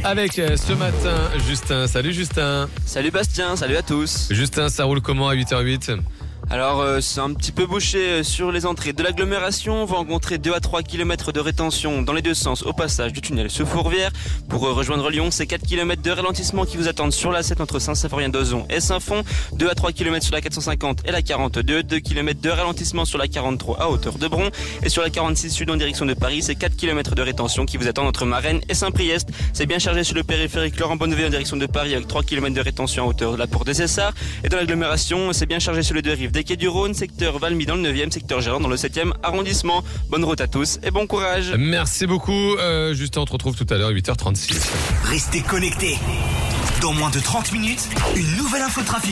avec ce matin Justin. Salut Justin. Salut Bastien, salut à tous. Justin, ça roule comment à 8h08 ? Alors c'est un petit peu bouché sur les entrées de l'agglomération. On va rencontrer 2 à 3 km de rétention dans les deux sens au passage du tunnel sous Fourvière. Pour rejoindre Lyon, c'est 4 km de ralentissement qui vous attendent sur la 7 entre Saint-Symphorien-d'Ozon et Saint-Fond. 2 à 3 km sur la 450 et la 42. 2 km de ralentissement sur la 43 à hauteur de Bron. Et sur la 46 sud en direction de Paris, c'est 4 km de rétention qui vous attendent entre Marennes et Saint-Priest. C'est bien chargé sur le périphérique Laurent Bonnevet en direction de Paris avec 3 km de rétention à hauteur de la Porte des Essarts. Et dans l'agglomération, c'est bien chargé sur les deux rives des quais du Rhône, secteur Valmy dans le 9e, secteur Gerland dans le 7e arrondissement. Bonne route à tous et bon courage. Merci beaucoup Justin, on te retrouve tout à l'heure 8h36. Restez connectés. Dans moins de 30 minutes, une nouvelle info trafic.